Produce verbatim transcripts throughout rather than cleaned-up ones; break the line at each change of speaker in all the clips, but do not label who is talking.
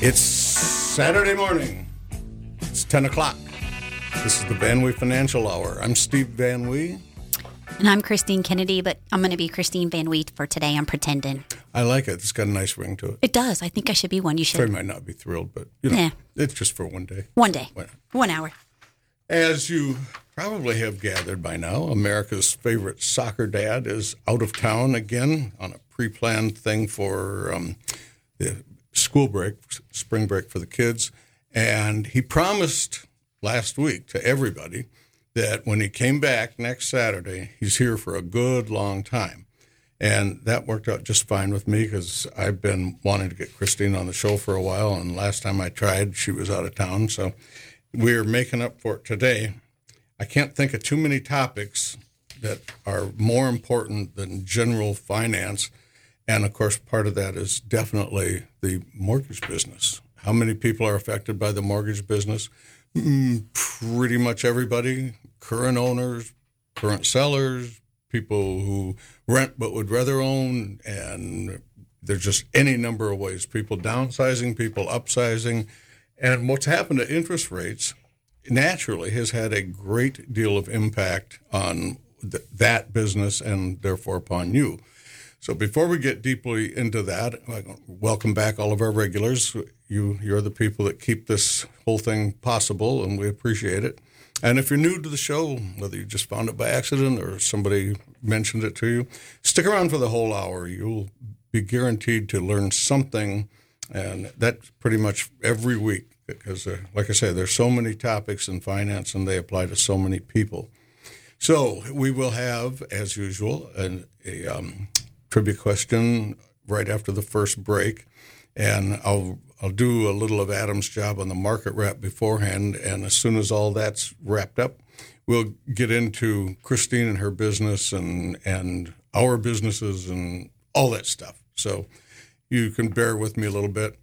It's Saturday morning. It's ten o'clock. This is the Van Wee Financial Hour. I'm Steve Van Wee.
And I'm Christine Kennedy, but I'm going to be Christine Van Wee for today. I'm pretending.
I like it. It's got a nice ring to it.
It does. I think I should be one. You should.
Fred might not be thrilled, but you know,
Nah.
It's just for one day.
One day.
Why not?
One hour.
As you probably have gathered by now, America's favorite soccer dad is out of town again on a pre-planned thing for um, the school break, spring break for the kids. And he promised last week to everybody that when he came back next Saturday, he's here for a good long time. And that worked out just fine with me because I've been wanting to get Christine on the show for a while. And last time I tried, she was out of town. So we're making up for it today. I can't think of too many topics that are more important than general finance. And, of course, part of that is definitely the mortgage business. How many people are affected by the mortgage business? Mm, pretty much everybody. Current owners, current sellers, people who rent but would rather own, and there's just any number of ways. People downsizing, people upsizing. And what's happened to interest rates naturally has had a great deal of impact on th- that business and therefore upon you. So before we get deeply into that, welcome back all of our regulars. You, you're the people that keep this whole thing possible, and we appreciate it. And if you're new to the show, whether you just found it by accident or somebody mentioned it to you, stick around for the whole hour. You'll be guaranteed to learn something, and that's pretty much every week because, uh, like I say, there's so many topics in finance, and they apply to so many people. So we will have, as usual, an, a um, trivia question right after the first break, and I'll I'll do a little of Adam's job on the market wrap beforehand, and as soon as all that's wrapped up, we'll get into Christine and her business and and our businesses and all that stuff. So you can bear with me a little bit.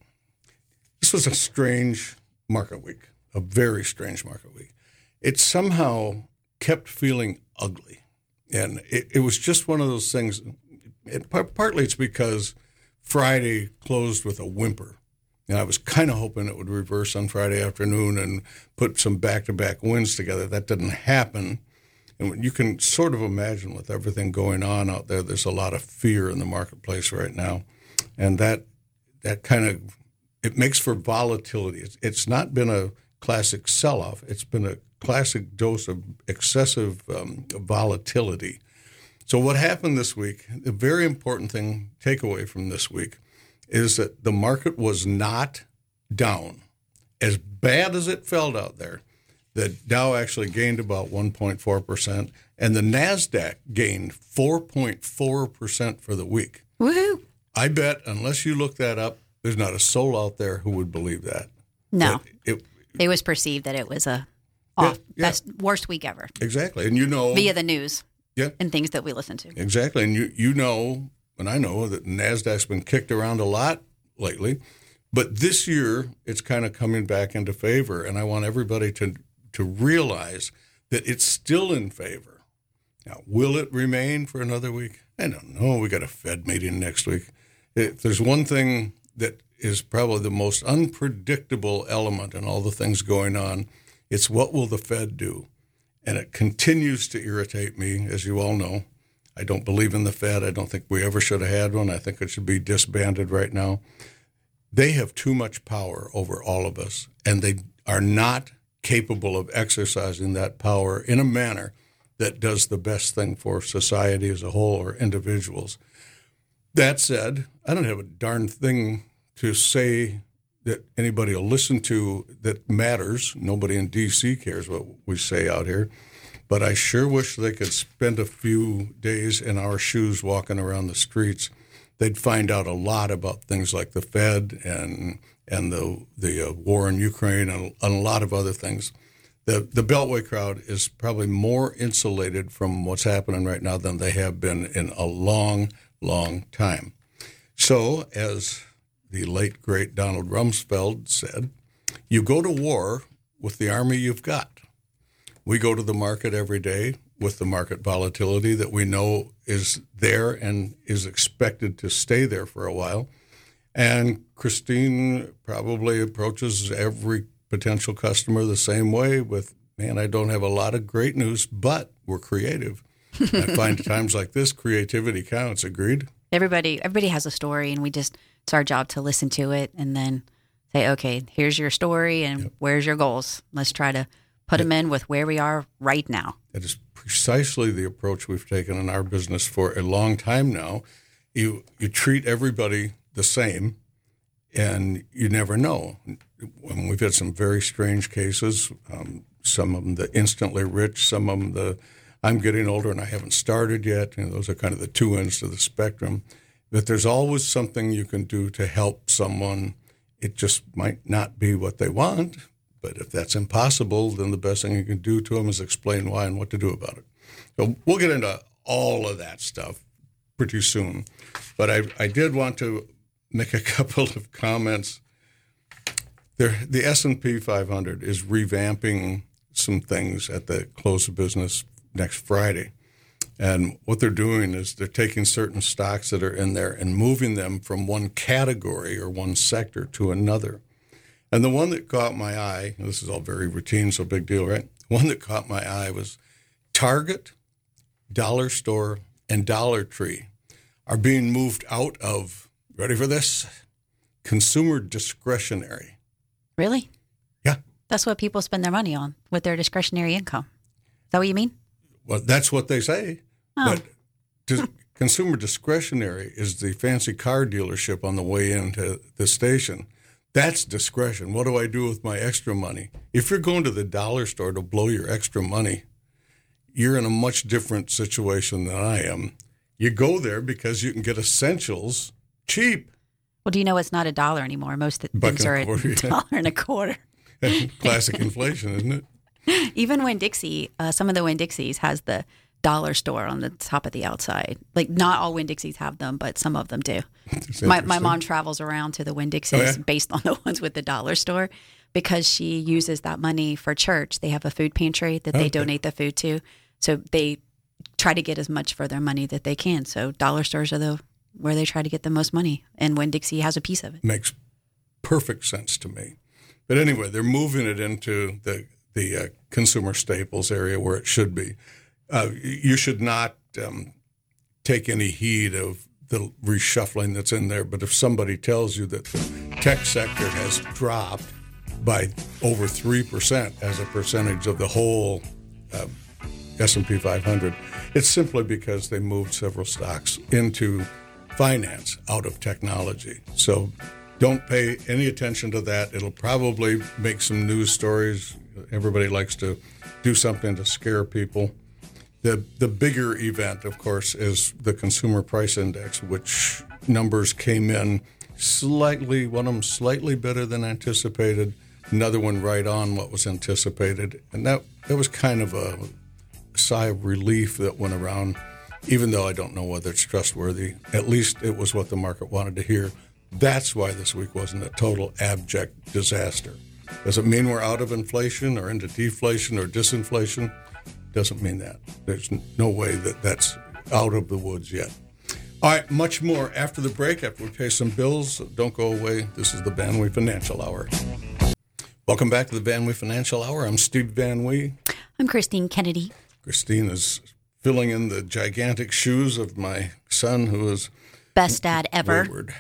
This was a strange market week, a very strange market week. It somehow kept feeling ugly, and it, it was just one of those things. It, partly it's because Friday closed with a whimper. And I was kind of hoping it would reverse on Friday afternoon and put some back-to-back wins together. That didn't happen. And you can sort of imagine with everything going on out there, there's a lot of fear in the marketplace right now. And that that kind of, it makes for volatility. It's, it's not been a classic sell-off. It's been a classic dose of excessive um, volatility. So what happened this week, the very important thing, takeaway from this week, is that the market was not down. As bad as it felt out there, the Dow actually gained about one point four percent, and the NASDAQ gained four point four percent for the week.
Woohoo!
I bet, unless you look that up, there's not a soul out there who would believe that.
No.
It, it,
it was perceived that it was a off,
Yeah, yeah.
best, worst week ever.
exactly. And you know...
Via the news
Yeah.
and things that we listen to.
Exactly. And you, you know, and I know that NASDAQ's been kicked around a lot lately, but this year it's kind of coming back into favor. And I want everybody to, to realize that it's still in favor. Now, will it remain for another week? I don't know. We got a Fed meeting next week. If there's one thing that is probably the most unpredictable element in all the things going on, it's what will the Fed do? And it continues to irritate me, as you all know. I don't believe in the Fed. I don't think we ever should have had one. I think it should be disbanded right now. They have too much power over all of us, and they are not capable of exercising that power in a manner that does the best thing for society as a whole or individuals. That said, I don't have a darn thing to say that anybody will listen to that matters. Nobody in D C cares what we say out here. But I sure wish they could spend a few days in our shoes walking around the streets. They'd find out a lot about things like the Fed and and the the uh, war in Ukraine and, and a lot of other things. The the Beltway crowd is probably more insulated from what's happening right now than they have been in a long, long time. So, as the late, great Donald Rumsfeld said, you go to war with the army you've got. We go to the market every day with the market volatility that we know is there and is expected to stay there for a while. And Christine probably approaches every potential customer the same way with, man, I don't have a lot of great news, but we're creative. I find times like this, creativity counts. Agreed?
Everybody, everybody has a story, and we just, it's our job to listen to it and then say, okay, here's your story and yep. where's your goals? Let's try to put them in with where we are right now.
That is precisely the approach we've taken in our business for a long time now. You you treat everybody the same, and you never know. And we've had some very strange cases, um, some of them the instantly rich, some of them the I'm getting older and I haven't started yet. You know, those are kind of the two ends of the spectrum. But there's always something you can do to help someone. It just might not be what they want, but if that's impossible, then the best thing you can do to them is explain why and what to do about it. So we'll get into all of that stuff pretty soon. But I, I did want to make a couple of comments. There, the S and P five hundred is revamping some things at the close of business next Friday. And what they're doing is they're taking certain stocks that are in there and moving them from one category or one sector to another. And the one that caught my eye, this is all very routine, so big deal, right? One that caught my eye was Target, Dollar Store, and Dollar Tree are being moved out of, ready for this, consumer discretionary.
Really?
Yeah.
That's what people spend their money on with their discretionary income. Is that what you mean?
Well, that's what they say.
Oh.
But dis- consumer discretionary is the fancy car dealership on the way into the station. That's discretion. What do I do with my extra money? If you're going to the dollar store to blow your extra money, you're in a much different situation than I am. You go there because you can get essentials cheap.
Well, do you know it's not a dollar anymore? Most
Buck
things are a
quarter, yeah.
dollar and a quarter.
Classic inflation, isn't it?
Even Winn-Dixie, uh, some of the Winn-Dixies has the dollar store on the top of the outside. Like, not all Winn-Dixies have them, but some of them do. My, my mom travels around to the Winn-Dixies
oh, yeah?
based on the ones with the dollar store because she uses that money for church. They have a food pantry that they okay. donate the food to. So they try to get as much for their money that they can. So dollar stores are the where they try to get the most money. And Winn-Dixie has a piece of it.
Makes perfect sense to me. But anyway, they're moving it into the the uh, consumer staples area where it should be. Uh, you should not um, take any heed of the reshuffling that's in there. But if somebody tells you that the tech sector has dropped by over three percent as a percentage of the whole uh, S and P five hundred, it's simply because they moved several stocks into finance out of technology. So don't pay any attention to that. It'll probably make some news stories. Everybody likes to do something to scare people. The the bigger event, of course, is the Consumer Price Index, which numbers came in slightly, one of them slightly better than anticipated, another one right on what was anticipated. And that, that was kind of a sigh of relief that went around, even though I don't know whether it's trustworthy. At least it was what the market wanted to hear. That's why this week wasn't a total abject disaster. Does it mean we're out of inflation or into deflation or disinflation? Doesn't mean that. There's no way that that's out of the woods yet. All right, much more after the break, after we pay some bills. Don't go away. This is the Van Wee Financial Hour. Welcome back to the Van Wee Financial Hour. I'm Steve Van Wee.
I'm Christine Kennedy.
Christine is filling in the gigantic shoes of my son, who is
best dad ever.
Wayward.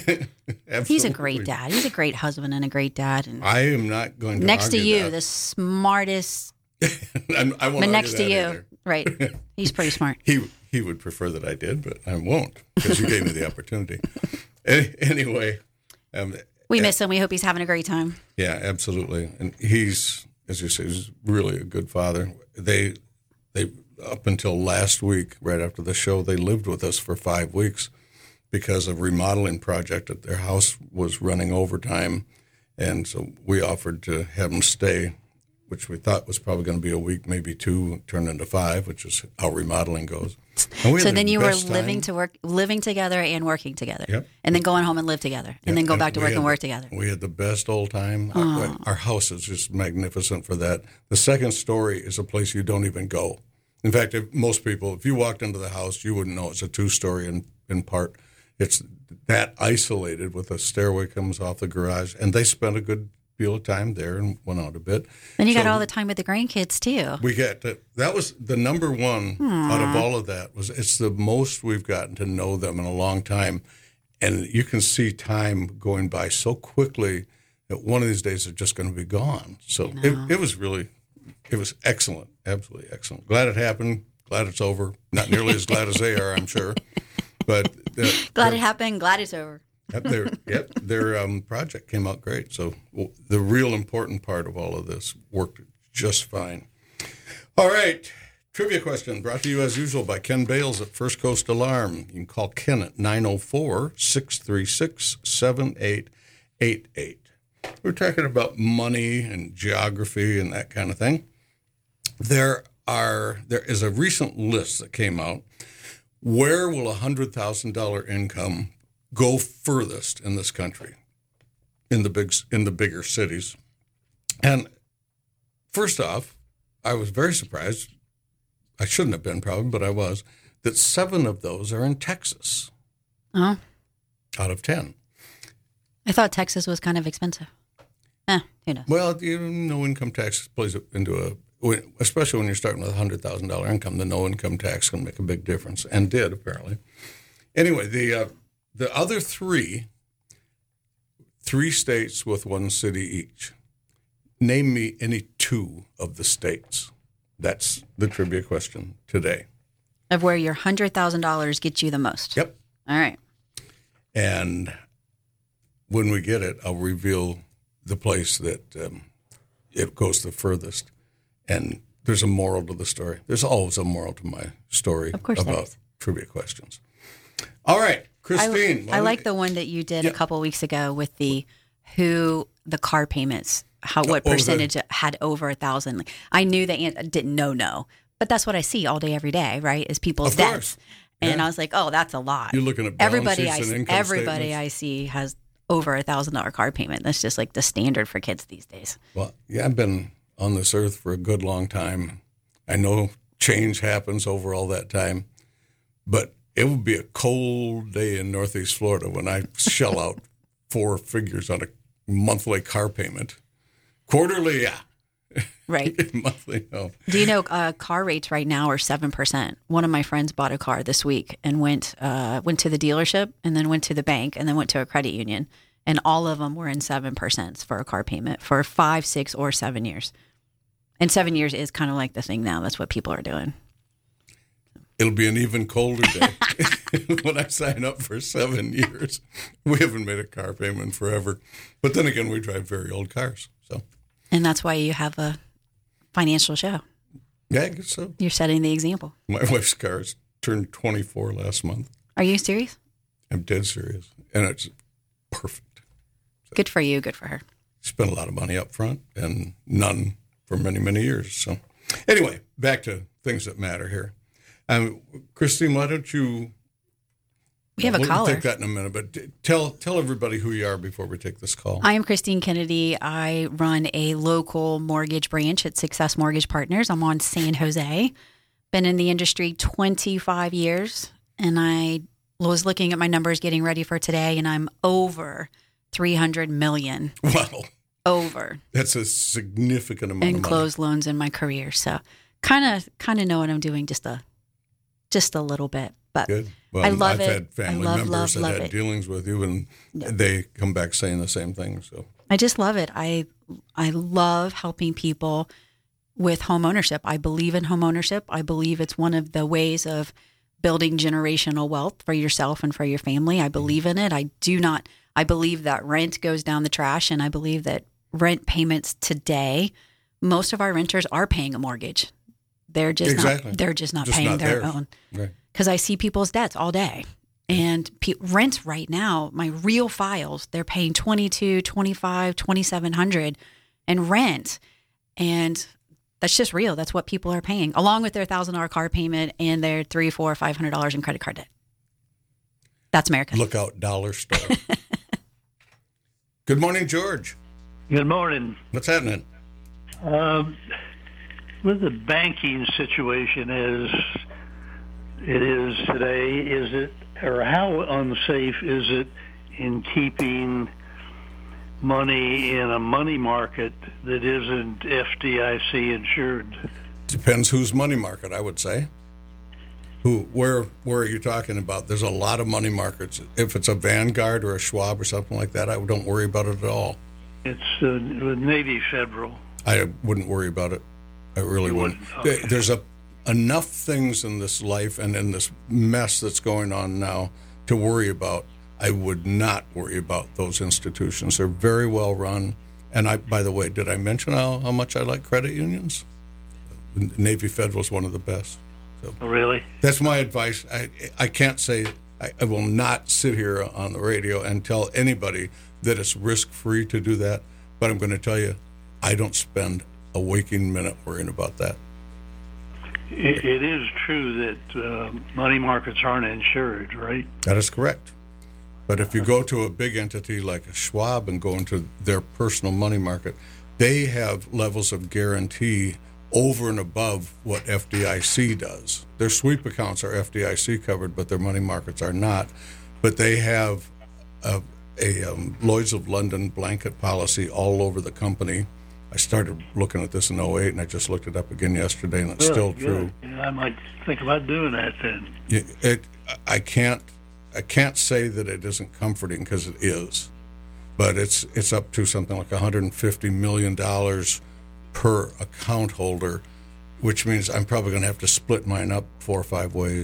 He's a great dad. He's a great husband and a great dad. And
I am not going to
next to
argue
you,
that.
the smartest.
I won't
but next to you,
either.
right? He's pretty smart.
he he would prefer that I did, but I won't because you gave me the opportunity. Any, anyway, um,
we miss him. We hope he's having a great time.
Yeah, absolutely. And he's, as you say, he's really a good father. They they up until last week, right after the show, they lived with us for five weeks. Because a remodeling project at their house was running overtime. And so we offered to have them stay, which we thought was probably going to be a week, maybe two, turned into five, which is how remodeling goes.
So then you were living time. to work, living together and working together.
Yep.
And then going home and live together. And
yep.
then go back to
and
work
had,
and work together.
We had the best old time. Our, our house is just magnificent for that. The second story is a place you don't even go. In fact, if most people, if you walked into the house, you wouldn't know it's a two-story in, in part. It's that isolated with a stairway comes off the garage, and they spent a good deal of time there and went out a bit.
Then you
So
got all the time with the grandkids too.
We got to, that was the number one
Aww.
out of all of that was it's the most we've gotten to know them in a long time, and you can see time going by so quickly that one of these days they're just going to be gone. So it, it was really, it was excellent, absolutely excellent. Glad it happened. Glad it's over. Not nearly as glad as they are, I'm sure, but uh,
Glad it happened. Glad it's over.
Yep, their yep, their um, project came out great. So well, the real important part of all of this worked just fine. All right, trivia question brought to you as usual by Ken Bales at First Coast Alarm. You can call Ken at nine oh four, six three six, seven eight eight eight. We're talking about money and geography and that kind of thing. There are there is a recent list that came out. Where will a one hundred thousand dollars income go furthest in this country, in the big in the bigger cities? And first off, I was very surprised. I shouldn't have been probably, but I was, that seven of those are in Texas.
Oh,
out of ten.
I thought Texas was kind of expensive. Eh, who knows?
Well, you know, income tax plays into a, especially when you're starting with a one hundred thousand dollars income, the no income tax can make a big difference, and did apparently. Anyway, the uh, the other three, three states with one city each. Name me any two of the states. That's the trivia question today.
Of where your one hundred thousand dollars gets you the most.
Yep.
All right.
And when we get it, I'll reveal the place that um, it goes the furthest. And there's a moral to the story. There's always a moral to my story
Of course there
about
is.
trivia questions. All right, Christine.
I, I like the one that you did
Yeah.
a couple weeks ago with the who the car payments, how what
Oh, the-
percentage had over a thousand. I knew the an- didn't know no, but that's what I see all day every day, right? Is people's
Of course.
debts, and
Yeah.
I was like, oh, that's a lot.
You're looking at balance
everybody
sheets
I
and income
everybody
statements.
I see has over a thousand dollar car payment. That's just like the standard for kids these days.
Well, yeah, I've been on this earth for a good long time. I know change happens over all that time, but it would be a cold day in Northeast Florida when I shell out four figures on a monthly car payment. Quarterly, yeah.
Right.
Monthly, no.
Do you know uh, car rates right now are seven percent? One of my friends bought a car this week and went uh, went to the dealership and then went to the bank and then went to a credit union, and all of them were in seven percent for a car payment for five, six, or seven years. And seven years is kind of like the thing now. That's what people are doing.
It'll be an even colder day when I sign up for seven years. We haven't made a car payment forever, but then again, we drive very old cars, so
And that's why you have a financial show.
yeah, I guess so.
You're setting the example.
My wife's car's turned twenty-four last month.
Are you serious?
I'm dead serious, and it's perfect.
Good for you. Good for her.
Spent a lot of money up front and none for many, many years. So anyway, back to things that matter here. Um, Christine, why don't you...
We have a
we'll
caller.
take that in a minute, but t- tell tell everybody who you are before we take this call.
I am Christine Kennedy. I run a local mortgage branch at Success Mortgage Partners. I'm on San Jose. Been in the industry twenty-five years, and I was looking at my numbers getting ready for today, and I'm over three hundred million.
Wow,
Over
that's a significant amount
in
of money.
closed loans in my career. So kind of kind of know what I'm doing just a just a little bit. But
Good. Well,
I love
I've
it.
had family
I love,
members
love,
that
love
had
it.
dealings with you, and they come back saying the same thing. So
I just love it. I I love helping people with home ownership. I believe in home ownership. I believe it's one of the ways of building generational wealth for yourself and for your family. I believe in it. I do not. I believe that rent goes down the trash, and I believe that rent payments today, most of our renters are paying a mortgage. They're just
Exactly.
not. They're just not
Just
paying
not
their
theirs.
own.
right.
Because I see people's debts all day. And pe- rents right now, my real files, they're paying twenty-two, twenty-five, twenty-seven hundred in rent. And that's just real. That's what people are paying, along with their one thousand dollars car payment and their three, four, five hundred dollars in credit card debt. That's America.
Look out, dollar store. Good morning, George.
Good morning.
What's happening?
Um, what the banking situation is, it is today, is it, or how unsafe is it in keeping money in a money market that isn't F D I C insured?
Depends whose money market, I would say. Who, where, where are you talking about? There's a lot of money markets. If it's a Vanguard or a Schwab or something like that, I don't worry about it at all.
It's uh, Navy Federal.
I wouldn't worry about it. I really
You
wouldn't.
wouldn't? Okay.
There's a enough things in this life and in this mess that's going on now to worry about. I would not worry about those institutions. They're very well run. And I, by the way, did I mention how, how much I like credit unions? Navy Federal is one of the best. So
Oh, really?
that's my advice. I I can't say I, I will not sit here on the radio and tell anybody that it's risk free to do that. But I'm going to tell you, I don't spend a waking minute worrying about that.
It, it is true that uh, money markets aren't insured, right?
That is correct. But if you go to a big entity like a Schwab and go into their personal money market, they have levels of guarantee over and above what F D I C does. Their sweep accounts are F D I C covered, but their money markets are not. But they have a, a um, Lloyd's of London blanket policy all over the company. I started looking at this in oh eight, and I just looked it up again yesterday, and it's still
Really?
true.
Yeah. Yeah, I might think about doing that then.
It, it, I can't, I can't say that it isn't comforting because it is, but it's it's up to something like one hundred fifty million dollars per account holder, which means I'm probably going to have to split mine up four or five ways,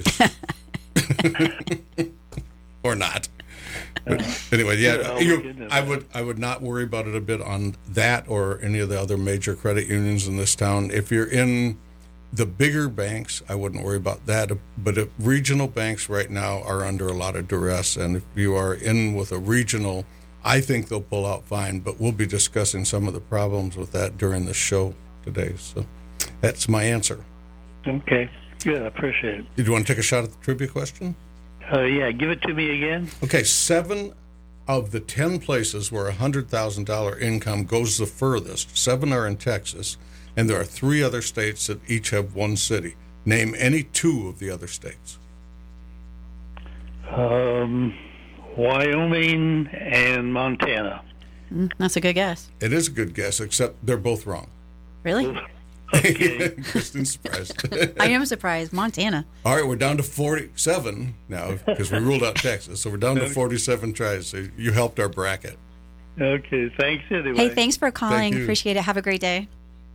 or not. But anyway, yeah,
Oh,
you,
goodness.
I would I would not worry about it a bit on that or any of the other major credit unions in this town. If you're in the bigger banks, I wouldn't worry about that. But if regional banks right now are under a lot of duress, and if you are in with a regional, I think they'll pull out fine. But we'll be discussing some of the problems with that during the show today. So that's my answer.
Okay. Good. I appreciate it.
Did you want to take a shot at the trivia question?
Uh, yeah, give it to me again.
Okay, seven of the ten places where a one hundred thousand dollars income goes the furthest, seven are in Texas, and there are three other states that each have one city. Name any two of the other states.
Um, Wyoming and Montana.
Mm, that's a good guess.
It is a good guess, except they're both wrong.
Really?
Okay.
Kristen's surprised.
I am surprised. Montana.
All right, we're down to forty-seven now because we ruled out Texas. So we're down to forty-seven tries. So you helped our bracket.
Okay. Thanks anyway.
Hey, thanks for calling.
you.
Appreciate it. Have a great day.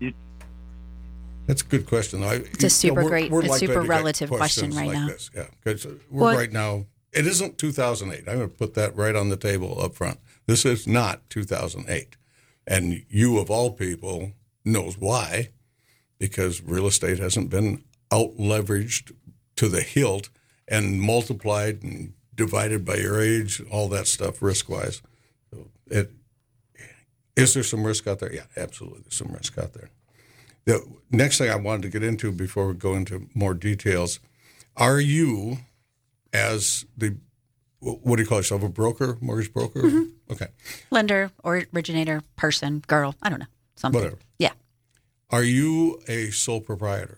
That's a good question. I,
It's a super great- a super relative question right
like
now.
This. Yeah, because we're
Well-
right now. It isn't two thousand eight. I'm going to put that right on the table up front. This is not two thousand eight, and you of all people knows why, because real estate hasn't been out leveraged to the hilt and multiplied and divided by your age, all that stuff risk wise. So it is there some risk out there? Yeah, absolutely. There's some risk out there. The next thing I wanted to get into before we go into more details, are you, as the, what do you call yourself, a broker, mortgage broker?
Mm-hmm.
Okay.
Lender or originator, person, girl. I don't know. Something.
Whatever.
Yeah.
Are you a sole proprietor?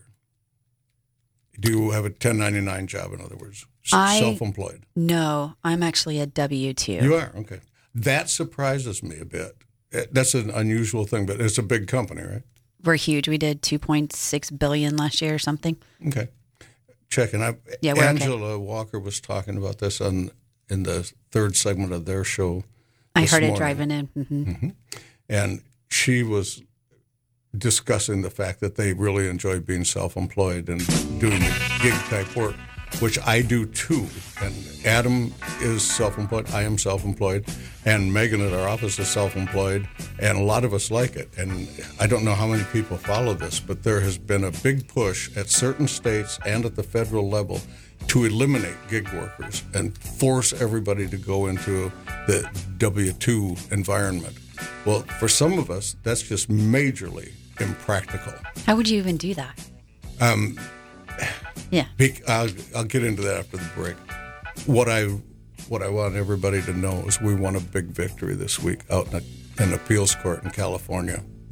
Do you have a ten ninety-nine job, in other words? S-
I-
Self-employed?
No, I'm actually a W two.
You are? Okay. That surprises me a bit. Eh, That's an unusual thing, but it's a big company, right?
We're huge. We did two point six billion last year or something.
Okay. Checking. I,
Yeah, we're okay.
Angela Walker was talking about this on in the third segment of their show.
I
this
heard it
morning.
driving in. hmm
And she was discussing the fact that they really enjoy being self-employed and doing gig type work, which I do too. And Adam is self-employed. I am self-employed. And Megan at our office is self-employed. And a lot of us like it. And I don't know how many people follow this, but there has been a big push at certain states and at the federal level to eliminate gig workers and force everybody to go into the W two environment. Well, for some of us, that's just majorly impractical.
How would you even do that?
Um,
Yeah.
Bec- I'll, I'll get into that after the break. What I what I want everybody to know is we won a big victory this week out in a, an appeals court in California.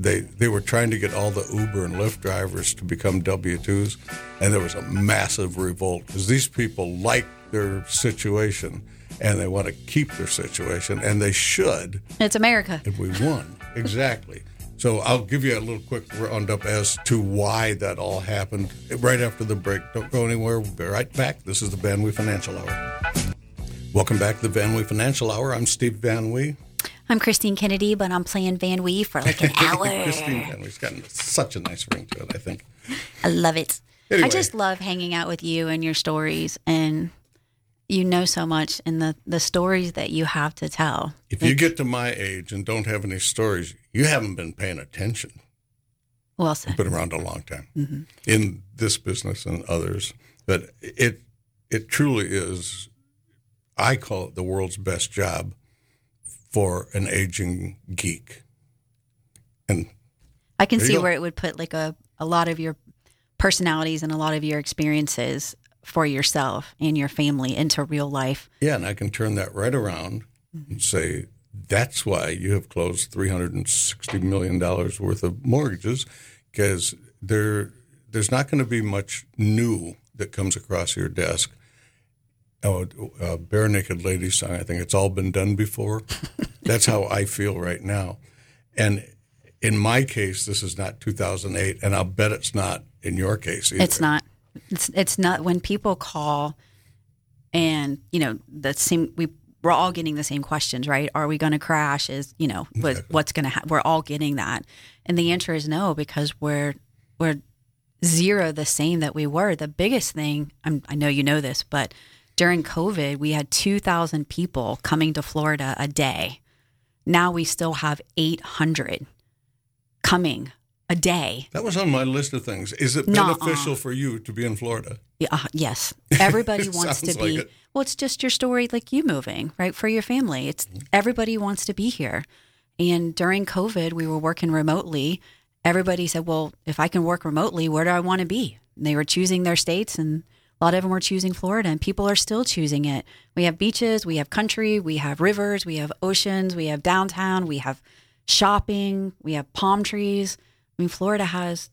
they they were trying to get all the Uber and Lyft drivers to become W two's, and there was a massive revolt because these people like their situation and they want to keep their situation, and they should.
It's America.
If we won. Exactly. So I'll give you a little quick roundup as to why that all happened right after the break. Don't go anywhere. We'll be right back. This is the Van Wee Financial Hour. Welcome back to the Van Wee Financial Hour. I'm Steve Van Wee.
I'm Christine Kennedy, but I'm playing Van Wee for like an hour.
Christine Van Wee's got such a nice ring to it, I think.
I love it.
Anyway.
I just love hanging out with you and your stories, and you know so much, and the, the stories that you have to tell.
If you get to my age and don't have any stories, you haven't been paying attention.
Well said.
I've been around a long time
mm-hmm.
in this business and others. But it it truly is, I call it the world's best job for an aging geek. And
I can
there you
see
go.
where it would put like a, a lot of your personalities and a lot of your experiences for yourself and your family into real life.
Yeah, and I can turn that right around and say, that's why you have closed three hundred sixty million dollars worth of mortgages, because there, there's not going to be much new that comes across your desk. Oh, uh, Bare Naked Ladies song, I think it's all been done before. That's how I feel right now. And in my case, this is not two thousand eight, and I'll bet it's not in your case either.
It's not. It's it's not. When people call and, you know, the same, we, we're all getting the same questions, right? Are we going to crash? Is, you know, what,
Exactly.
what's going to happen? We're all getting that. And the answer is no, because we're, we're zero the same that we were. The biggest thing, I'm, I know you know this, but during COVID, we had two thousand people coming to Florida a day. Now we still have eight hundred coming a day.
That was on my list of things. Is it
Nuh-uh.
beneficial for you to be in Florida?
Yeah, uh, yes. Everybody wants to
Sounds
be.
like it.
Well, it's just your story, like you moving, right, for your family. It's everybody wants to be here. And during COVID, we were working remotely. Everybody said, well, if I can work remotely, where do I want to be? And they were choosing their states, and a lot of them were choosing Florida, and people are still choosing it. We have beaches, we have country, we have rivers, we have oceans, we have downtown, we have shopping, we have palm trees. I mean, Florida has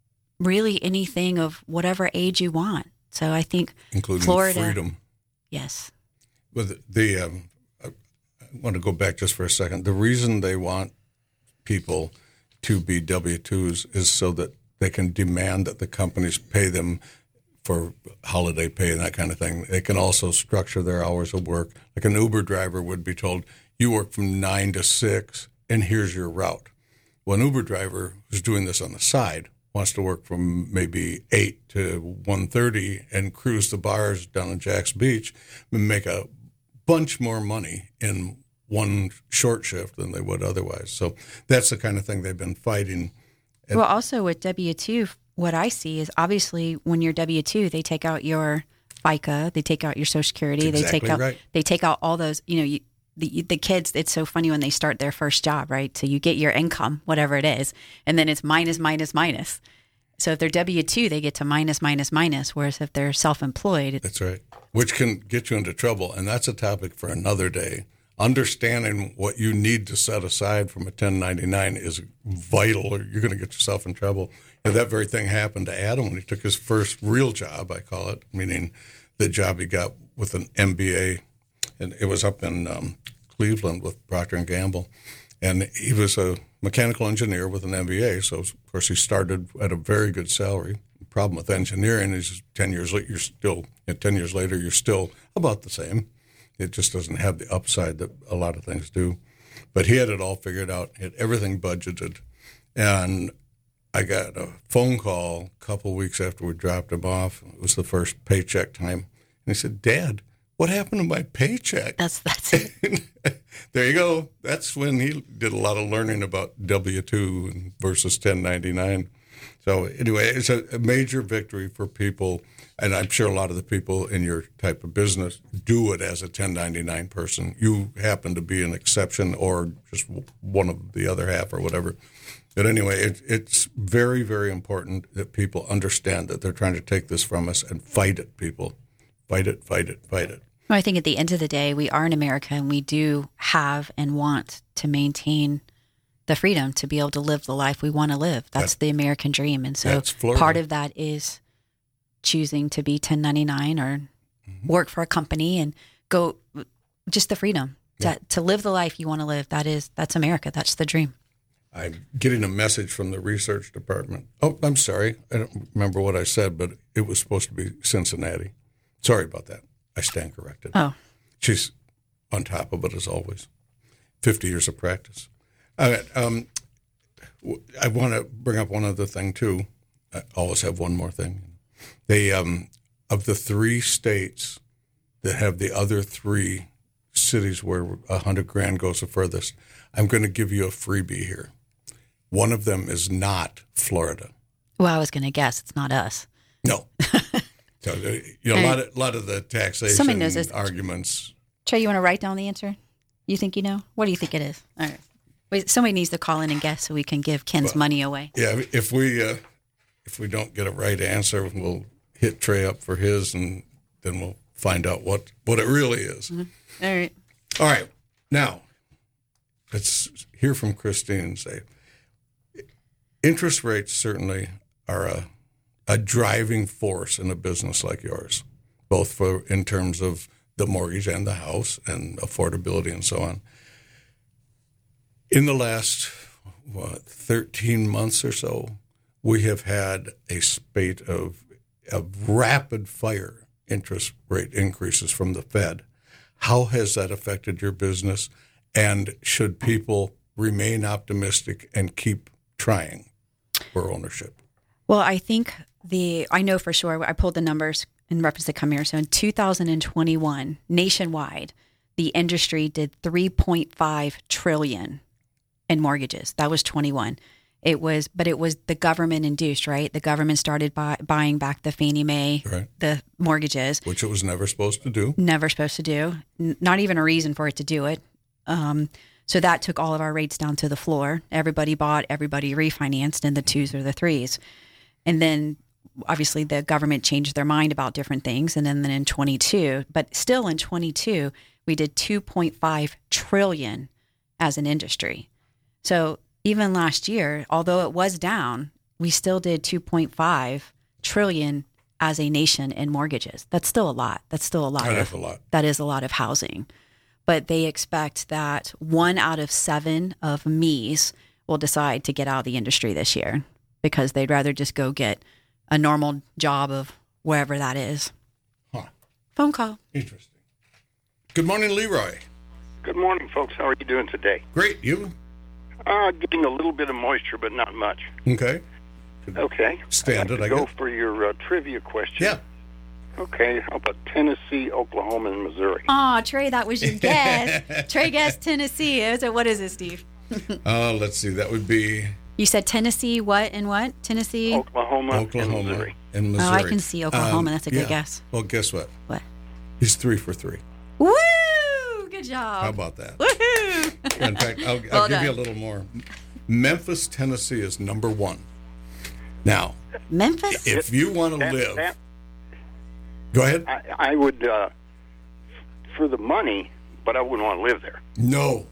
really anything of whatever age you want. So I think
Including
Florida,
freedom.
yes.
With the, um, I want to go back just for a second. The reason they want people to be W two's is so that they can demand that the companies pay them for holiday pay and that kind of thing. They can also structure their hours of work. Like an Uber driver would be told, you work from nine to six, and here's your route. Well, an Uber driver who's doing this on the side wants to work from maybe eight to one thirty and cruise the bars down in Jack's Beach and make a bunch more money in one short shift than they would otherwise. So that's the kind of thing they've been fighting. And
Well, also with W two, what I see is obviously when you're W two, they take out your FICA, they take out your Social Security,
That's
they take
exactly
out
right.
they take out all those. You know, you, the the kids. It's so funny when they start their first job, right? So you get your income, whatever it is, and then it's minus, minus, minus. So if they're W two, they get to minus, minus, minus. Whereas if they're self-employed, it's,
That's right. Which can get you into trouble. And that's a topic for another day. Understanding what you need to set aside from a ten ninety-nine is vital, or you're going to get yourself in trouble. And that very thing happened to Adam when he took his first real job, I call it, meaning the job he got with an M B A. And it was up in um, Cleveland with Procter and Gamble. And he was a mechanical engineer with an M B A. So, of course, he started at a very good salary. The problem with engineering is ten years later, you're still, you know, ten years later, you're still about the same. It just doesn't have the upside that a lot of things do. But he had it all figured out. He had everything budgeted. And I got a phone call a couple weeks after we dropped him off. It was the first paycheck time. And he said, Dad, what happened to my paycheck?
that's that's it.
There you go. That's when he did a lot of learning about W two versus ten ninety-nine. So anyway, it's a, a major victory for people, and I'm sure a lot of the people in your type of business do it as a ten ninety-nine person. You happen to be an exception or just one of the other half or whatever. But anyway, it, it's very, very important that people understand that they're trying to take this from us and fight it, people. Fight it, fight it, fight it.
Well, I think at the end of the day, we are in America, and we do have and want to maintain the the freedom to be able to live the life we want to live. That's
That-
the American dream. And so
That's Florida.
part of that is choosing to be ten ninety-nine or
Mm-hmm.
work for a company and go, just the freedom
Yeah.
to, to live the life you want to live. That is, that's America. That's the dream.
I'm getting a message from the research department. Oh, I'm sorry. I don't remember what I said, but it was supposed to be Cincinnati. Sorry about that. I stand corrected.
Oh,
She's on top of it as always. fifty years of practice. All right, um, w- I want to bring up one other thing, too. I always have one more thing. They, um, of the three states that have the other three cities where a hundred grand goes the furthest, I'm going to give you a freebie here. One of them is not Florida.
well, I was going to guess it's not us.
No. So, uh, you know, a lot of, lot of the taxation
Somebody knows this.
arguments.
Trey, you want to write down the answer? You think you know? What do you think it is? All right. Wait, somebody needs to call in and guess so we can give Ken's
Well,
money away.
Yeah, if we uh, if we don't get a right answer, we'll hit Trey up for his, and then we'll find out what, what it really is.
All right.
All right. Now, let's hear from Christine and say, interest rates certainly are a, a driving force in a business like yours, both for in terms of the mortgage and the house and affordability and so on. In the last, what, thirteen months or so, we have had a spate of, of rapid fire interest rate increases from the Fed. How has that affected your business? And should people remain optimistic and keep trying for ownership?
Well, I think the, I know for sure, I pulled the numbers in reference to come here. So in two thousand twenty-one, nationwide, the industry did three point five trillion in mortgages. That was twenty-one. It was, but it was the government induced, right? The government started buy, buying back the Fannie Mae,
Right.
the mortgages.
Which it was never supposed to do.
Never supposed to do. N- not even a reason for it to do it. Um, so that took all of our rates down to the floor. Everybody bought, everybody refinanced in the twos or the threes. And then obviously the government changed their mind about different things. And then, then in twenty-two, but still in twenty-two, we did two point five trillion as an industry. So even last year, although it was down, we still did two point five trillion as a nation in mortgages. That's still a lot. That's still a lot.
That
of,
is a lot.
That is a lot of housing. But they expect that one out of seven of me's will decide to get out of the industry this year because they'd rather just go get a normal job of wherever that is.
Huh.
Phone call.
Interesting. Good morning, Leroy.
Good morning, folks. How are you doing today?
Great. You?
Uh, getting a little bit of moisture, but not much.
Okay.
Okay.
Stand
I'd
it,
like
I
to go
guess.
for your uh, trivia question.
Yeah.
Okay. How about Tennessee, Oklahoma, and Missouri?
Oh, Trey, that was your guess. Trey guessed Tennessee. Is it, what is it, Steve?
Uh, let's see. That would be
You said Tennessee, what and what? Tennessee?
Oklahoma, and
Oklahoma
Missouri.
and
Oh,
Missouri.
I can see Oklahoma.
Um,
That's a good
yeah.
guess.
Well, guess what?
What?
He's three for three.
Woo! Good job.
How about that?
Woohoo!
In fact, I'll, I'll
Well
give you a
done.
little more. Memphis, Tennessee is number one. Now,
Memphis?
if you want to
That-
live,
that-
go ahead.
I, I would, uh, for the money, but I wouldn't want to live there.
No.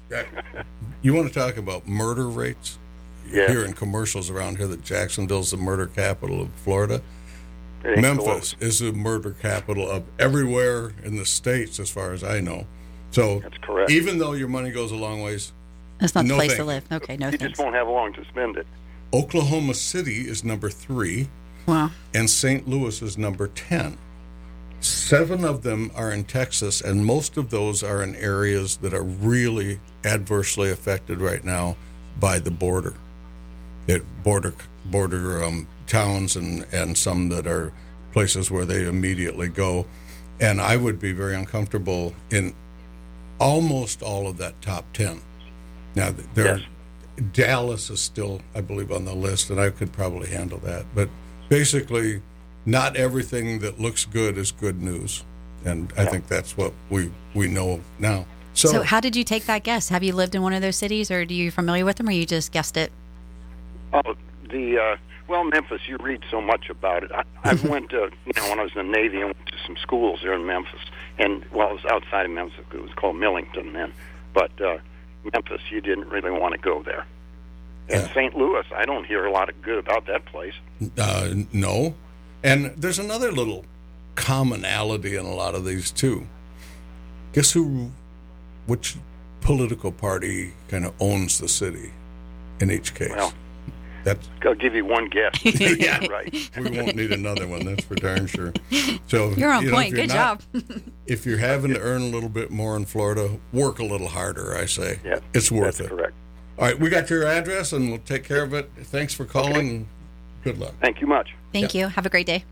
You want to talk about murder rates?
Yeah.
Hearing commercials around here that Jacksonville's the murder capital of Florida.
It ain't
Memphis
close.
is the murder capital of everywhere in the states, as far as I know. So,
That's correct.
even though your money goes a long ways,
That's not the
No
place
thank
to
you.
live. Okay, no
You
thanks.
just won't have long to spend it.
Oklahoma City is number three,
Wow.
and Saint Louis is number ten. Seven of them are in Texas, and most of those are in areas that are really adversely affected right now by the border. It border border um, towns and, and some that are places where they immediately go. And I would be very uncomfortable in almost all of that top ten. Now, there,
Yes.
Dallas is still, I believe, on the list, and I could probably handle that. But basically, not everything that looks good is good news. And I think that's what we, we know now. So,
So, how did you take that guess? Have you lived in one of those cities, or are you familiar with them, or you just guessed it?
Oh, the uh, well, Memphis. You read so much about it. I, I went, uh, you know, when I was in the Navy, I went to some schools there in Memphis, and well, it was outside of Memphis. It was called Millington then, but uh, Memphis, you didn't really want to go there. And
Yeah.
Saint Louis, I don't hear a lot of good about that place.
Uh, no. And there's another little commonality in a lot of these, too. Guess who, which political party kind of owns the city in each case?
Well,
That's,
I'll give you one guess.
Yeah.
Right.
we won't need another one, that's for darn sure. So
You're on
you know,
point.
if you're
Good
not-
job.
If you're having to earn a little bit more in Florida, work a little harder, I say.
Yeah,
It's worth
that's
it.
correct.
All right, we got your address, and we'll take care of it. Thanks for calling.
Okay.
And good luck.
Thank you much.
Thank you. Have a great day.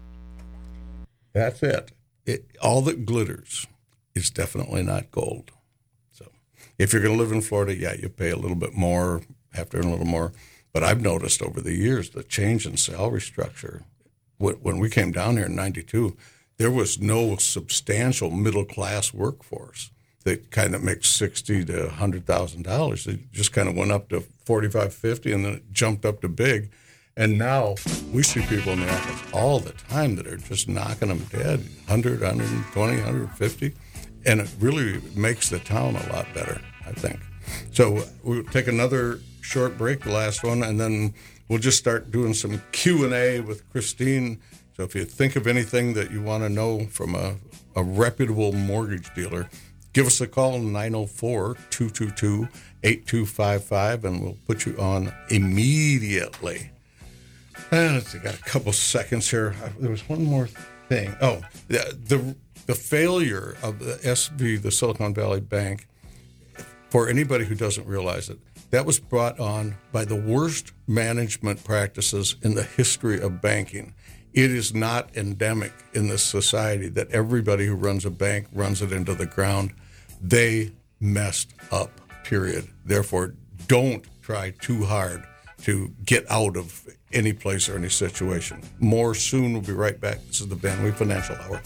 That's it. it. All that glitters is definitely not gold. So if you're going to live in Florida, yeah, you pay a little bit more, have to earn a little more. But I've noticed over the years the change in salary structure. When we came down here in ninety-two, there was no substantial middle-class workforce that kind of makes sixty to one hundred thousand dollars. It just kind of went up to forty-five, fifty, and then it jumped up to big. And now we see people in the office all the time that are just knocking them dead, one hundred, one twenty, one hundred fifty. And it really makes the town a lot better, I think. So we'll take another short break, the last one, and then we'll just start doing some Q and A with Christine. So if you think of anything that you want to know from a, a reputable mortgage dealer, give us a call, nine oh four, two two two, eight two five five, and we'll put you on immediately. Uh, let's see, got a couple seconds here. Uh, There was one more thing. Oh, the, the the failure of the S V, the Silicon Valley Bank, for anybody who doesn't realize it, that was brought on by the worst management practices in the history of banking. It is not endemic in this society that everybody who runs a bank runs it into the ground. They messed up, period. Therefore, don't try too hard to get out of any place or any situation. More soon. We'll be right back. This is the Van Wee Financial Hour.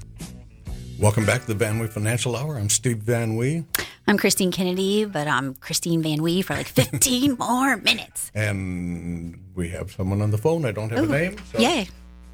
Welcome back to the Van Wee Financial Hour. I'm Steve Van Wee.
I'm Christine Kennedy, but I'm Christine Van Wee for like fifteen more minutes.
And we have someone on the phone. I don't have
Ooh,
a name. So
Yay.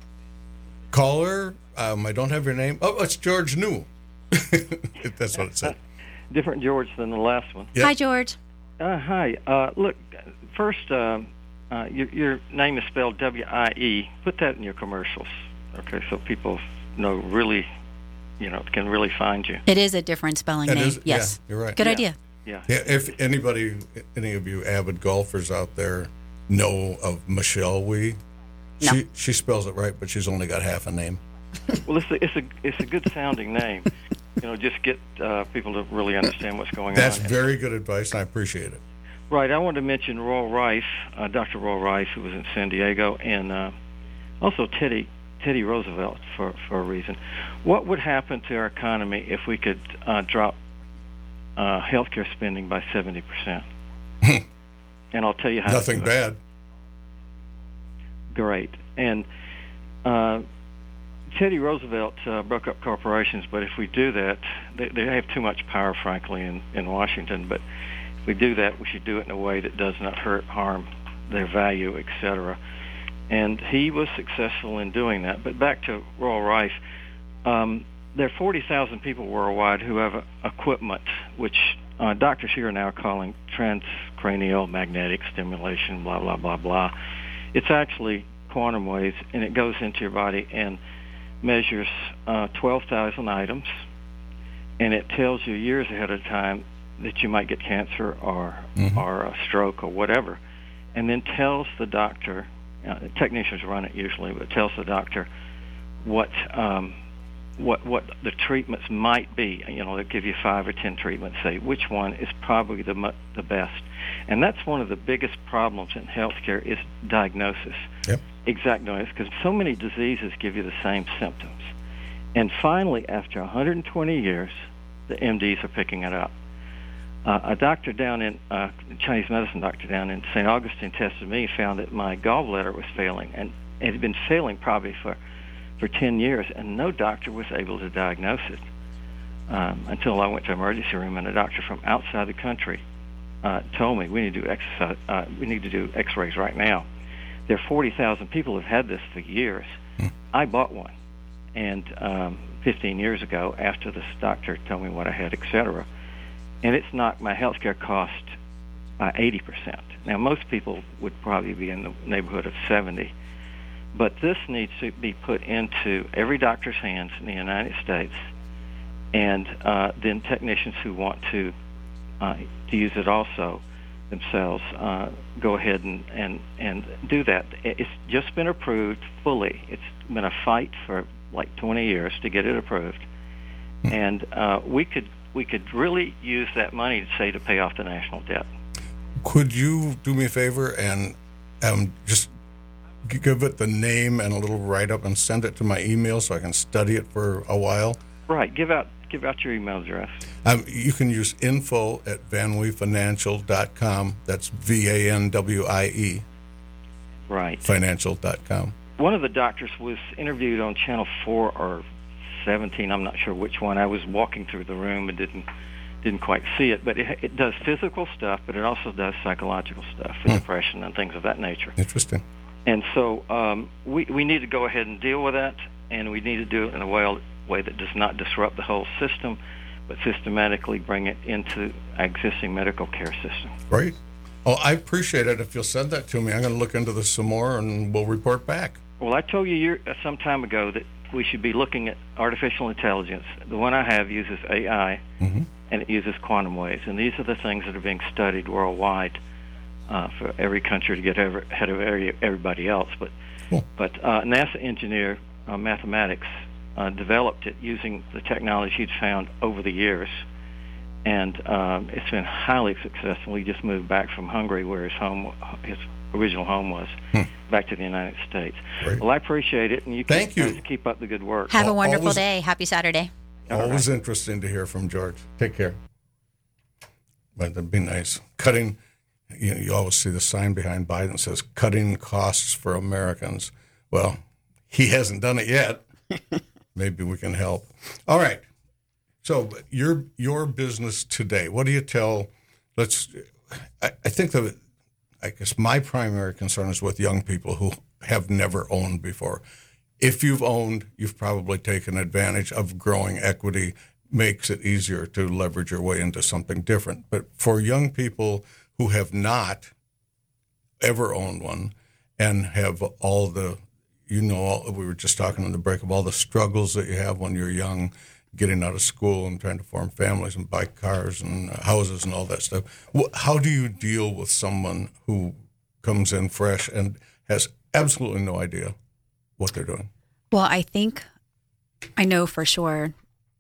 Caller, um, I don't have your name. Oh, it's George New. That's what it said.
Different George than the last one.
Yep.
Hi, George.
Uh, hi. Uh, look, first, uh, uh, your, your name is spelled W I E. Put that in your commercials, okay, so people know really, you know, can really find you.
It is a different spelling
It
name.
is-
Yes.
yeah, you're right.
Good
Yeah.
idea.
Yeah.
Yeah, if anybody, any of you avid golfers out there know of Michelle Wee,
No.
she she spells it right, but she's only got half a name.
Well, it's a, it's a it's a good sounding name. You know, just get uh, people to really understand what's going
That's
on.
very good advice, and I appreciate it.
Right. I wanted to mention Royal Rice, uh, Doctor Royal Rice, who was in San Diego, and uh, also Teddy Teddy Roosevelt for for a reason. What would happen to our economy if we could uh, drop uh, healthcare spending by seventy percent? And I'll tell you how.
Nothing
to do it.
bad.
Great. And uh, Teddy Roosevelt uh, broke up corporations, but if we do that, they, they have too much power, frankly, in, in Washington. But if we do that, we should do it in a way that does not hurt, harm their value, et cetera. And he was successful in doing that. But back to Royal Rice, um, there are forty thousand people worldwide who have uh, equipment, which uh, doctors here are now calling transcranial magnetic stimulation, blah, blah, blah, blah. It's actually quantum waves, and it goes into your body and measures uh, twelve thousand items, and it tells you years ahead of time that you might get cancer or
Mhm.
or a stroke or whatever, and then tells the doctor, uh, technicians run it usually, but tells the doctor what um, what what the treatments might be. You know, they give you five or ten treatments, say which one is probably the mu- the best. And that's one of the biggest problems in healthcare is diagnosis.
Yep.
Exact diagnosis, because so many diseases give you the same symptoms. And finally, after one hundred twenty years, the M Ds are picking it up. Uh, a doctor down in, uh, Chinese medicine doctor down in Saint Augustine tested me, found that my gallbladder was failing, and it had been failing probably for, for ten years, and no doctor was able to diagnose it um, until I went to emergency room, and a doctor from outside the country uh, told me we need to do exercise, uh, we need to do X-rays right now. There are forty thousand people who've had this for years.
Hmm.
I bought one, and um, fifteen years ago, after this doctor told me what I had, et cetera. and it's knocked my health care cost by eighty percent. Now, most people would probably be in the neighborhood of seventy, but this needs to be put into every doctor's hands in the United States, and uh, then technicians who want to uh, to use it also themselves uh, go ahead and, and, and do that. It's just been approved fully. It's been a fight for like twenty years to get it approved, and uh, we could we could really use that money, to say, to pay off the national debt.
Could you do me a favor and um, just give it the name and a little write-up and send it to my email so I can study it for a while?
Right. Give out give out your email address.
Um, you can use info at vanwie financial dot com. That's V A N W I E.
Right.
Financial dot com.
One of the doctors was interviewed on Channel four or seventeen. I'm not sure which one. I was walking through the room and didn't didn't quite see it, but it, it does physical stuff, but it also does psychological stuff, for
Hmm.
depression and things of that nature.
Interesting.
And so um, we we need to go ahead and deal with that, and we need to do it in a way, way that does not disrupt the whole system, but systematically bring it into our existing medical care system.
Great. Oh, I appreciate it. If you'll send that to me, I'm going to look into this some more, and we'll report back.
Well, I told you year, uh, some time ago that we should be looking at artificial intelligence. The one I have uses A I,
Mm-hmm.
and it uses quantum waves. And these are the things that are being studied worldwide uh, for every country to get ever, ahead of every, everybody else. But
Cool.
but uh, NASA engineer uh, mathematics uh, developed it using the technology he'd found over the years. And um, it's been highly successful. He just moved back from Hungary, where his home, his original home was,
Hmm.
back to the United States.
Great.
Well, I appreciate it, and you
Thank
keep,
you.
keep up the good work.
Have a
Al-
wonderful
always-
day. Happy Saturday.
Always interesting to hear from George. Take care. But that'd be nice. Cutting, you know, you always see the sign behind Biden that says cutting costs for Americans. Well, he hasn't done it yet. Maybe we can help. All right. So your your business today, what do you tell, let's, I, I think that, I guess my primary concern is with young people who have never owned before. If you've owned, you've probably taken advantage of growing equity, makes it easier to leverage your way into something different. But for young people who have not ever owned one and have all the, you know, all, we were just talking on the break of all the struggles that you have when you're young, getting out of school and trying to form families and buy cars and houses and all that stuff. How do you deal with someone who comes in fresh and has absolutely no idea what they're doing?
Well, I think I know for sure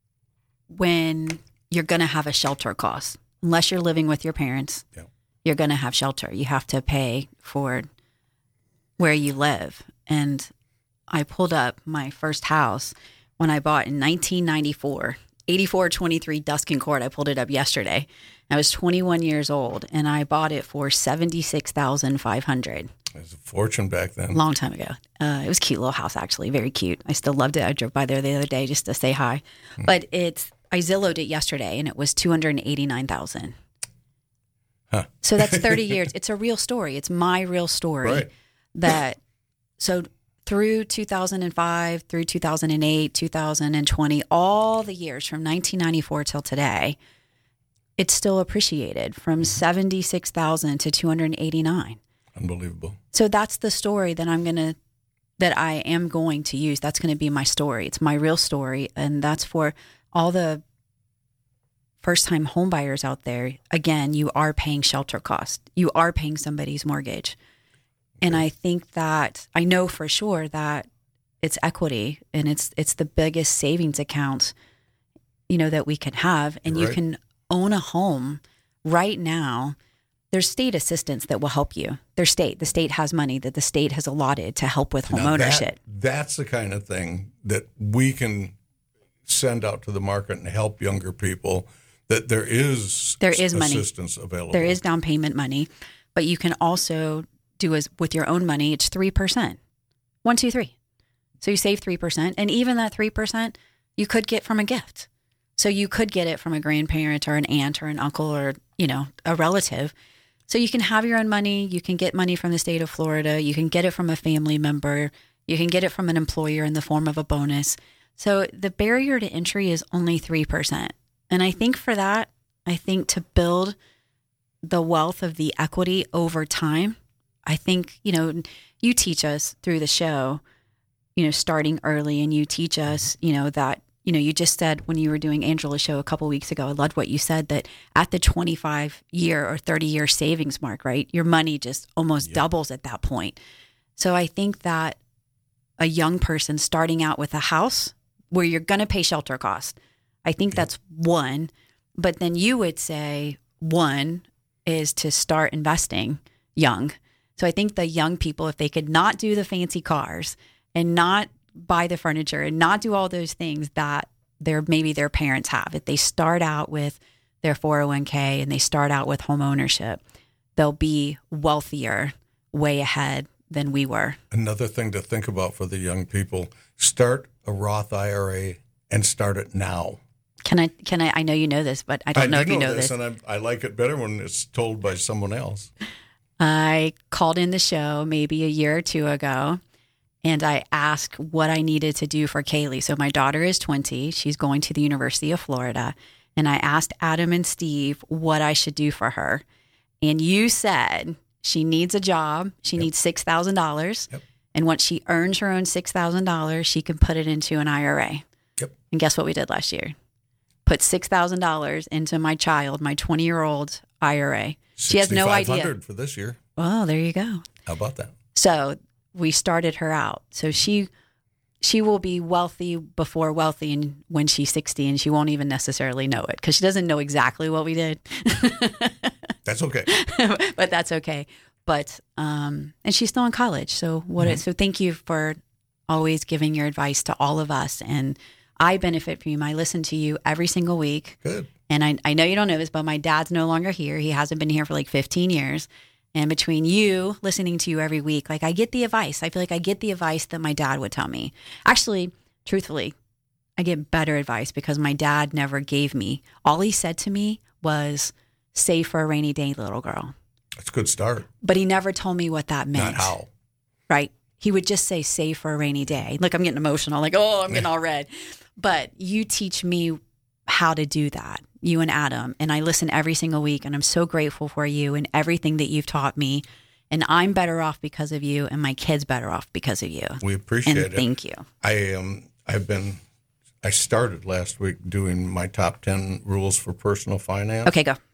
when you're going to have a shelter cost, unless you're living with your parents,
Yeah.
you're going to have shelter. You have to pay for where you live. And I pulled up my first house when I bought in nineteen ninety-four, eighty-four twenty-three Duskin Court. I pulled it up yesterday. I was twenty-one years old, and I bought it for seventy-six thousand five hundred dollars.
It was a fortune back then.
Long time ago. Uh, it was a cute little house, actually, very cute. I still loved it. I drove by there the other day just to say hi. Hmm. But it's I Zillowed it yesterday, and it was two hundred eighty-nine thousand dollars.
Huh.
So that's thirty years. It's a real story. It's my real story.
Right.
That so through two thousand five, through two thousand eight, two thousand twenty, all the years from nineteen ninety-four till today, it's still appreciated from seventy-six thousand to two hundred eighty-nine.
Unbelievable. So
that's the story that I'm going to, that I am going to use. That's going to be my story. It's my real story. And that's for all the first-time home buyers out there. Again, you are paying shelter costs. You are paying somebody's mortgage. And I think that, I know for sure that it's equity and it's it's the biggest savings account, you know, that we can have. And
You're
you
right.
can own a home right now. There's state assistance that will help you. There's state. The state has money that the state has allotted to help with home
Now
ownership.
That, that's the kind of thing that we can send out to the market and help younger people, that there is,
There is money.
assistance available.
There is down payment money, but you can also do as with your own money. It's three percent. One, two, three. So you save three percent. And even that three percent you could get from a gift. So you could get it from a grandparent or an aunt or an uncle or, you know, a relative. So you can have your own money. You can get money from the state of Florida. You can get it from a family member. You can get it from an employer in the form of a bonus. So the barrier to entry is only three percent. And I think for that, I think to build the wealth of the equity over time, I think, you know, you teach us through the show, you know, starting early, and you teach us, you know, that, you know, you just said when you were doing Angela's show a couple weeks ago, I loved what you said, that at the twenty-five year or thirty year savings mark, right, your money just almost yeah. doubles at that point. So I think that a young person starting out with a house where you're going to pay shelter costs, I think yeah. that's one. But then you would say one is to start investing young. So I think the young people, if they could not do the fancy cars and not buy the furniture and not do all those things that their maybe their parents have, if they start out with their four oh one k and they start out with home ownership, they'll be wealthier way ahead than we were.
Another thing to think about for the young people, start a Roth I R A and start it now.
Can I, can I, I know you know this, but I don't
I
know if
know
you know
this.
this.
And I, I like it better when it's told by someone else.
I called in the show maybe a year or two ago, and I asked what I needed to do for Kaylee. So my daughter is twenty. She's going to the University of Florida. And I asked Adam and Steve what I should do for her. And you said she needs a job. She yep. needs six thousand dollars.
Yep.
And once she earns her own six thousand dollars, she can put it into an I R A.
Yep.
And guess what we did last year? Put six thousand dollars into my child, my twenty-year-old I R A. She has no idea.
sixty-five hundred for this year.
Oh, there you go.
How about that?
So we started her out. So she she will be wealthy before wealthy and when she's sixty, and she won't even necessarily know it because she doesn't know exactly what we did.
That's okay.
But that's okay. But um, and she's still in college. So what? Mm-hmm. It, so thank you for always giving your advice to all of us. And I benefit from you. I listen to you every single week.
Good.
And I, I know you don't know this, but my dad's no longer here. He hasn't been here for like fifteen years. And between you, listening to you every week, like I get the advice. I feel like I get the advice that my dad would tell me. Actually, truthfully, I get better advice because my dad never gave me. All he said to me was, save for a rainy day, little girl.
That's a good start.
But he never told me what that meant.
Not how.
Right? He would just say, save for a rainy day. Look, I'm getting emotional. Like, oh, I'm getting all red. But you teach me how to do that, you and Adam. And I listen every single week, and I'm so grateful for you and everything that you've taught me. And I'm better off because of you, and my kid's better off because of you.
We appreciate
and
it.
Thank you.
I um, I've been, I started last week doing my top ten rules for personal finance.
Okay, go.